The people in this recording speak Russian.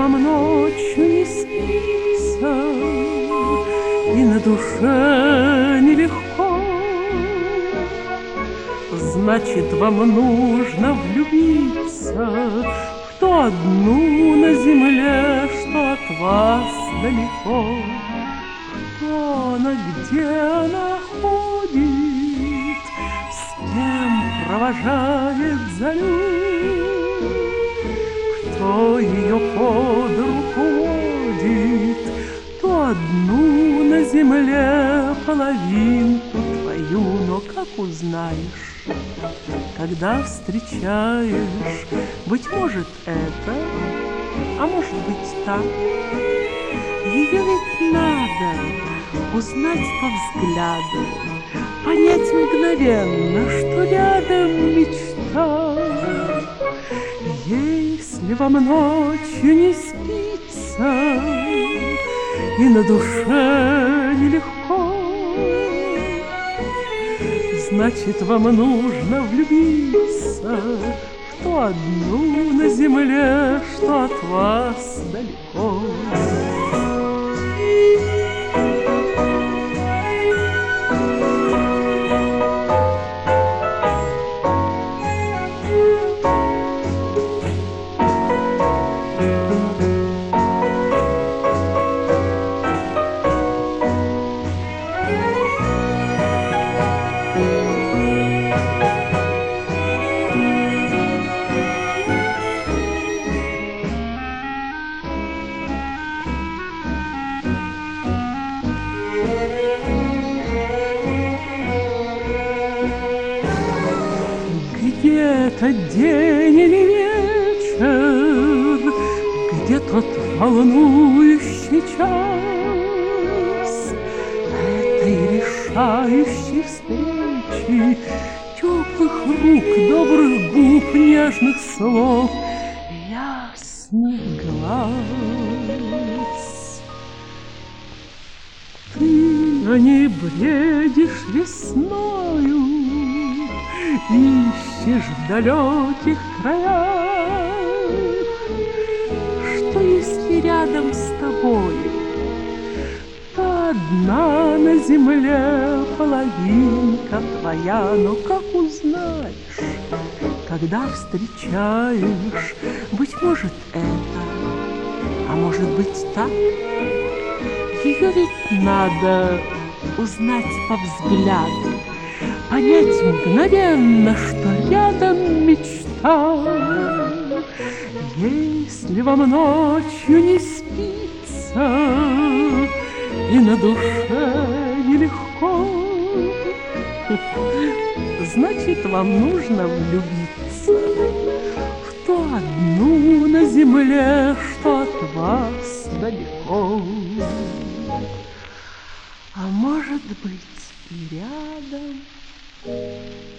вам ночью не спится, и на душе нелегко, значит, вам нужно влюбиться в ту одну на земле, что от вас далеко. Кто она, где она ходит, с кем провожает зарю, кто ее под руку водит, ту одну на земле половинку твою. Но как узнаешь, когда встречаешь, быть может, это, а может быть, так. Ее ведь надо узнать по взгляду, понять мгновенно, что рядом мечта. Если вам ночью не спится и на душе нелегко, значит, вам нужно влюбиться в ту одну на земле, что от вас далеко. Где-то день или вечер, где тот волнующий час этой решающей встречи, теплых рук, добрых губ, нежных слов, ясных глаз. Ты о ней бредишь весною, ищешь в далеких краях, что если рядом с тобой та одна на земле половинка твоя. Но как узнаешь, когда встречаешь, быть может, это, а может быть, так. Ее ведь надо узнать по взгляду, понять мгновенно, что рядом мечта. Если вам ночью не спится и на душе нелегко, значит, вам нужно влюбиться в ту одну на земле, что от вас далеко. А может быть, и рядом.